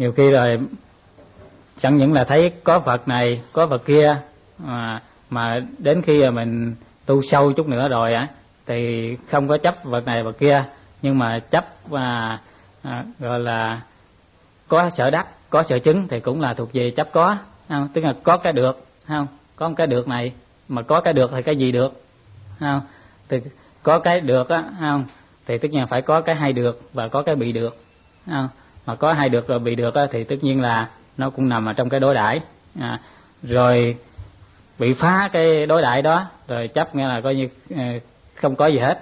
nhiều khi rồi chẳng những là thấy có Phật này có Phật kia, mà đến khi mình tu sâu chút nữa rồi thì không có chấp Phật này Phật kia, nhưng mà chấp gọi là có sở đắc có sở chứng thì cũng là thuộc về chấp có, không? Tức là có cái được, không? Có một cái được này, mà có cái được thì cái gì được, không? Thì có cái được không? Thì tất nhiên phải có cái hay được và có cái bị được, không? Mà có hay được rồi bị được thì tất nhiên là nó cũng nằm ở trong cái đối đãi. Rồi bị phá cái đối đãi đó rồi chấp, nghĩa là coi như không có gì hết,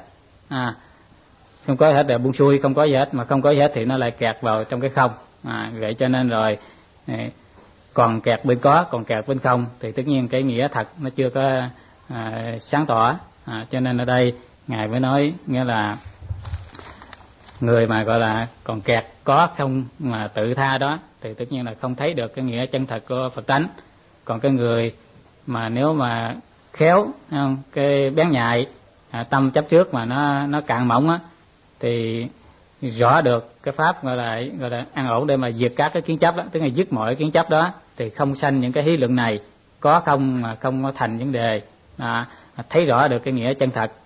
không có gì hết là buông xuôi, không có gì hết, mà không có gì hết thì nó lại kẹt vào trong cái không. Vậy cho nên rồi còn kẹt bên có, còn kẹt bên không, thì tất nhiên cái nghĩa thật nó chưa có sáng tỏ. Cho nên ở đây ngài mới nói nghĩa là người mà gọi là còn kẹt có không mà tự tha đó thì tất nhiên là không thấy được cái nghĩa chân thật của Phật tánh. Còn cái người mà nếu mà khéo, không, cái bén nhạy, tâm chấp trước mà nó cạn mỏng thì rõ được cái pháp gọi là an ổn để mà diệt các cái kiến chấp đó, tức là dứt mọi kiến chấp đó, thì không sanh những cái hí luận này, có không mà không có thành vấn đề, thấy rõ được cái nghĩa chân thật.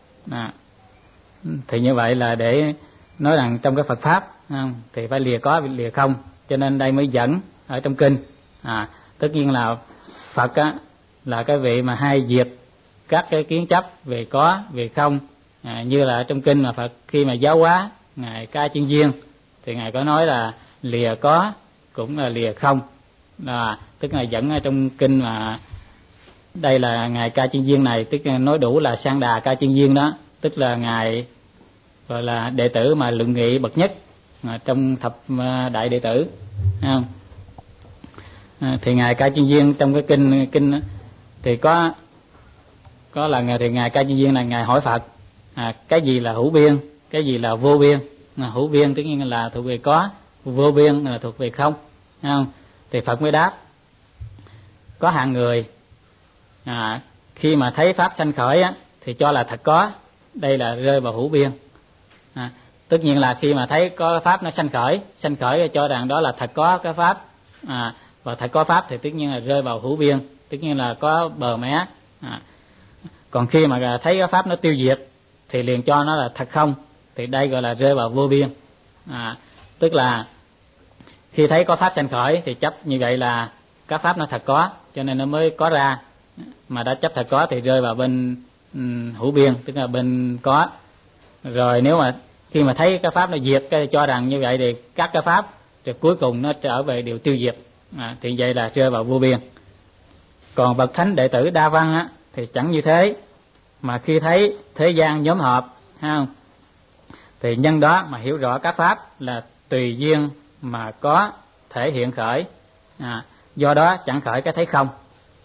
Thì như vậy là để nói rằng trong cái Phật pháp thì phải lìa có lìa không, cho nên đây mới dẫn ở trong kinh. Tất nhiên là Phật là cái vị mà hay diệt các cái kiến chấp về có về không, như là trong kinh mà Phật khi mà giáo hóa ngài Ca Chiên Viên thì ngài có nói là lìa có cũng là lìa không, tức là dẫn ở trong kinh mà đây là ngài Ca Chiên Viên này, tức là nói đủ là Sang Đà Ca Chiên Viên đó, tức là ngài gọi là đệ tử mà luận nghị bậc nhất trong thập đại đệ tử, không? Thì ngài Ca Chiên Viên trong cái kinh thì có lần thì ngài Ca Chiên Viên này ngài hỏi Phật cái gì là hữu biên, cái gì là vô biên. Hữu biên tất nhiên là thuộc về có, vô biên là thuộc về không, không? Thì Phật mới đáp có hạng người khi mà thấy pháp sanh khởi thì cho là thật có, đây là rơi vào hữu biên. Tất nhiên là khi mà thấy có pháp nó sanh khởi cho rằng đó là thật có cái pháp, và thật có pháp thì tất nhiên là rơi vào hữu biên, tất nhiên là có bờ mé. Còn khi mà thấy cái pháp nó tiêu diệt thì liền cho nó là thật không, thì đây gọi là rơi vào vô biên. Tức là khi thấy có pháp sanh khởi thì chấp như vậy là các pháp nó thật có, cho nên nó mới có ra, mà đã chấp thật có thì rơi vào bên hữu biên, tức là bên có. Rồi nếu mà khi mà thấy cái pháp nó diệt cái cho rằng như vậy thì các cái pháp rồi cuối cùng nó trở về điều tiêu diệt, thì vậy là rơi vào vô biên. Còn bậc thánh đệ tử đa văn thì chẳng như thế, mà khi thấy thế gian nhóm họp, không, thì nhân đó mà hiểu rõ các pháp là tùy duyên mà có thể hiện khởi, do đó chẳng khởi cái thấy không.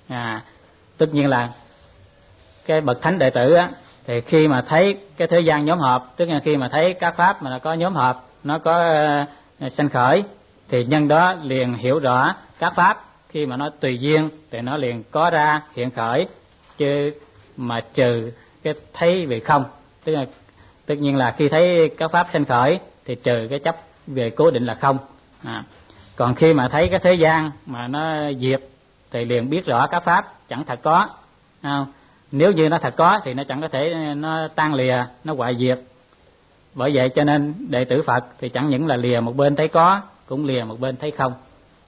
Tất nhiên là cái bậc thánh đệ tử thì khi mà thấy cái thế gian nhóm họp, tức là khi mà thấy các pháp mà nó có nhóm họp, nó có sanh khởi, thì nhân đó liền hiểu rõ các pháp, khi mà nó tùy duyên thì nó liền có ra hiện khởi, chứ mà trừ cái thấy về không. Tất nhiên là khi thấy các pháp sanh khởi thì trừ cái chấp về cố định là không. Còn khi mà thấy cái thế gian mà nó diệt thì liền biết rõ các pháp chẳng thật có, không? Nếu như nó thật có thì nó chẳng có thể nó tan lìa, nó hoại diệt. Bởi vậy cho nên đệ tử Phật thì chẳng những là lìa một bên thấy có, cũng lìa một bên thấy không.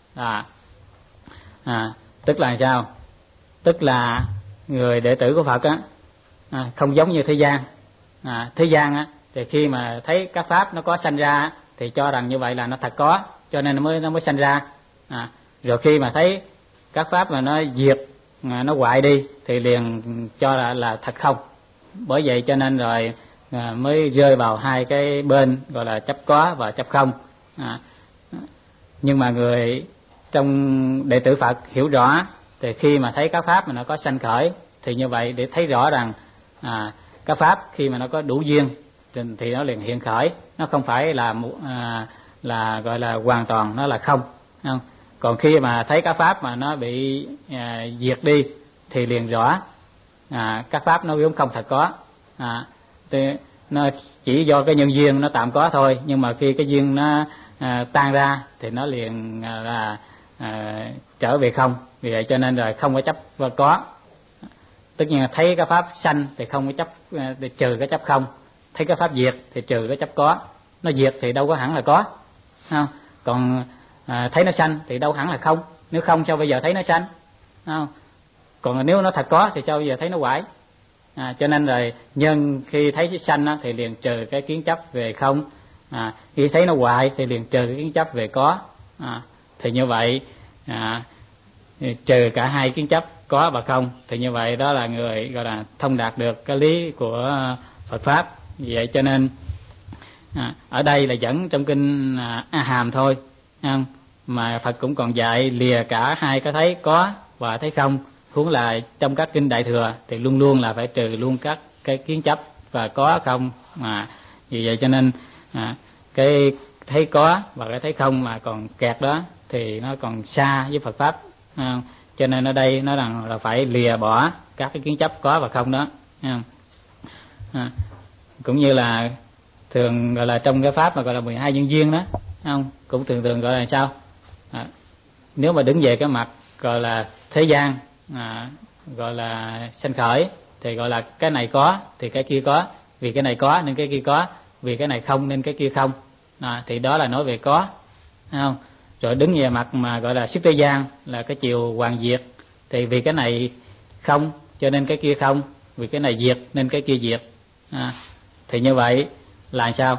Tức là sao? Tức là người đệ tử của Phật không giống như thế gian. Thế gian thì khi mà thấy các pháp nó có sanh ra thì cho rằng như vậy là nó thật có, cho nên nó mới sanh ra. Rồi khi mà thấy các pháp mà nó diệt, nó hoại đi thì liền cho là thật không. Bởi vậy cho nên rồi mới rơi vào hai cái bên gọi là chấp có và chấp không. Nhưng mà người trong đệ tử Phật hiểu rõ thì khi mà thấy các pháp mà nó có sanh khởi thì như vậy để thấy rõ rằng các pháp khi mà nó có đủ duyên thì nó liền hiện khởi, nó không phải là gọi là hoàn toàn nó là không. Còn khi mà thấy các pháp mà nó bị diệt đi thì liền rõ các pháp nó vốn không thật có. Nó chỉ do cái nhân duyên nó tạm có thôi, nhưng mà khi cái duyên nó tan ra thì nó liền là trở về không. Vì vậy cho nên rồi không có chấp có. Tất nhiên là thấy cái pháp sanh thì không có chấp, thì trừ cái chấp không. Thấy cái pháp diệt thì trừ cái chấp có. Nó diệt thì đâu có hẳn là có, không? Còn thấy nó sanh thì đâu hẳn là không. Nếu không sao bây giờ thấy nó sanh, không? Còn nếu nó thật có thì sao bây giờ thấy nó hoại. Cho nên rồi nhân khi thấy sanh á, thì liền trừ cái kiến chấp về không. Khi thấy nó hoại thì liền trừ cái kiến chấp về có. Thì như vậy trừ cả hai kiến chấp có và không, thì như vậy đó là người gọi là thông đạt được cái lý của Phật pháp. Vì vậy cho nên ở đây là dẫn trong kinh A Hàm thôi, không? Mà Phật cũng còn dạy lìa cả hai cái thấy có và thấy không. Huống là trong các kinh Đại Thừa thì luôn luôn là phải trừ luôn các cái kiến chấp và có không. Vì vậy cho nên cái thấy có và cái thấy không mà còn kẹt đó thì nó còn xa với Phật pháp. Cho nên ở đây nói rằng là phải lìa bỏ các cái kiến chấp có và không đó. Cũng như là thường gọi là trong cái pháp mà gọi là 12 nhân duyên đó, không? Cũng thường gọi là sao? Nếu mà đứng về cái mặt gọi là thế gian, gọi là sanh khởi, thì gọi là cái này có thì cái kia có, vì cái này có nên cái kia có, vì cái này không nên cái kia không. Thì đó là nói về có, không? Rồi đứng về mặt mà gọi là xuất thế gian là cái chiều hoàn diệt, thì vì cái này không cho nên cái kia không, vì cái này diệt nên cái kia diệt. Thì như vậy là sao?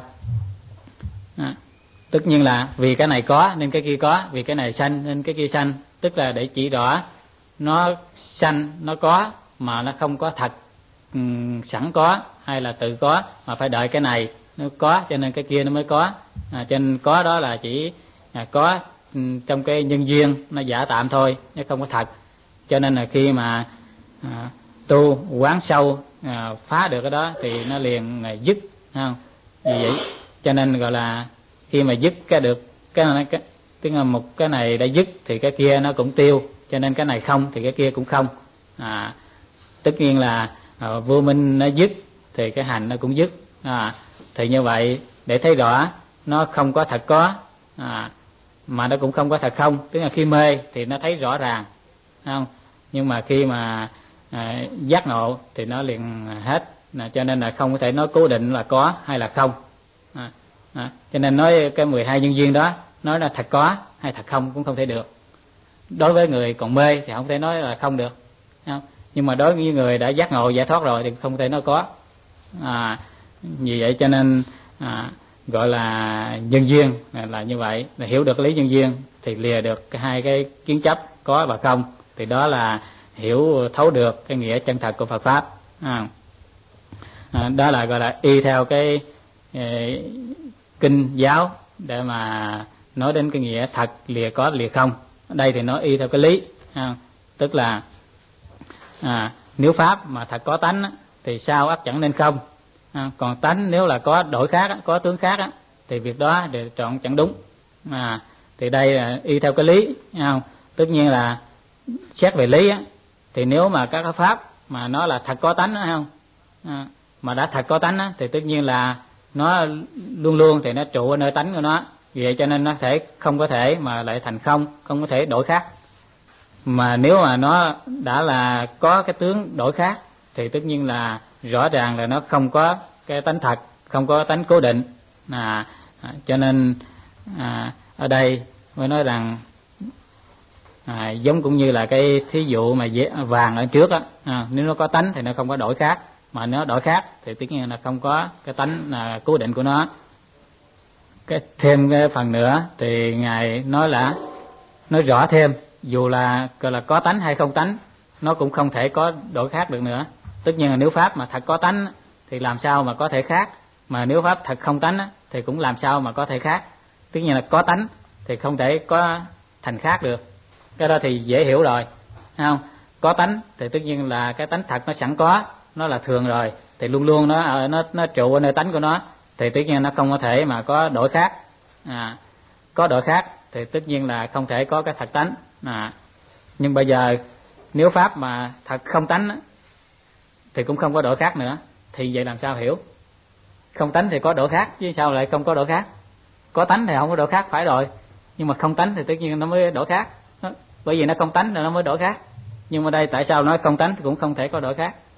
Tất nhiên là vì cái này có nên cái kia có, vì cái này sanh nên cái kia sanh. Tức là để chỉ rõ nó sanh, nó có mà nó không có thật sẵn có hay là tự có, mà phải đợi cái này nó có cho nên cái kia nó mới có. Cho nên có đó là chỉ có trong cái nhân duyên, nó giả tạm thôi, nó không có thật. Cho nên là khi mà tu quán sâu phá được cái đó thì nó liền dứt, không? Vì vậy cho nên gọi là khi mà dứt cái được cái tức là một cái này đã dứt thì cái kia nó cũng tiêu, cho nên cái này không thì cái kia cũng không. Tất nhiên là vô minh nó dứt thì cái hành nó cũng dứt. Thì như vậy để thấy rõ nó không có thật có, mà nó cũng không có thật không. Tức là khi mê thì nó thấy rõ ràng, không? Nhưng mà khi mà giác ngộ thì nó liền hết. Cho nên là không có thể nói cố định là có hay là không. Cho nên nói cái 12 nhân duyên đó, nói là thật có hay thật không cũng không thể được. Đối với người còn mê thì không thể nói là không được, không? Nhưng mà đối với người đã giác ngộ giải thoát rồi thì không thể nói có. Vì vậy cho nên gọi là nhân duyên là như vậy. Là hiểu được lý nhân duyên thì lìa được hai cái kiến chấp có và không, thì đó là hiểu thấu được cái nghĩa chân thật của Phật pháp. Đó là gọi là y theo cái kinh giáo để mà nói đến cái nghĩa thật lìa có lìa không. Ở đây thì nói y theo cái lý, tức là nếu pháp mà thật có tánh thì sao ắt chẳng nên không. Còn tánh nếu là có đổi khác, có tướng khác thì việc đó đều chọn chẳng đúng. Thì đây là y theo cái lý, không? Tất nhiên là xét về lý thì nếu mà các pháp mà nó là thật có tánh, không? Mà đã thật có tánh thì tất nhiên là nó luôn luôn thì nó trụ ở nơi tánh của nó. Vì vậy cho nên nó không có thể mà lại thành không có thể đổi khác. Mà nếu mà nó đã là có cái tướng đổi khác thì tất nhiên là rõ ràng là nó không có cái tánh thật, không có tánh cố định. Cho nên ở đây mới nói rằng giống cũng như là cái thí dụ mà vàng ở trước nếu nó có tánh thì nó không có đổi khác, mà nếu đổi khác thì tất nhiên là không có cái tánh cố định của nó. Thêm cái phần nữa thì ngài nói rõ thêm, dù là gọi là có tánh hay không tánh, nó cũng không thể có đổi khác được nữa. Tất nhiên là nếu pháp mà thật có tánh thì làm sao mà có thể khác, mà nếu pháp thật không tánh thì cũng làm sao mà có thể khác. Tất nhiên là có tánh thì không thể có thành khác được, cái đó thì dễ hiểu rồi, không? Có tánh thì tất nhiên là cái tánh thật nó sẵn có, nó là thường rồi, thì luôn luôn nó trụ ở nơi tánh của nó, thì tất nhiên nó không có thể mà có đổi khác. Có đổi khác thì tất nhiên là không thể có cái thật tánh. Nhưng bây giờ nếu pháp mà thật không tánh thì cũng không có đổi khác nữa, thì vậy làm sao hiểu? Không tánh thì có đổi khác chứ sao lại không có đổi khác? có tánh thì không có đổi khác, phải rồi, nhưng mà không tánh thì tất nhiên nó mới đổi khác. Bởi vì nó không tánh rồi nó mới đổi khác. Nhưng mà đây tại sao nói không tánh thì cũng không thể có đổi khác.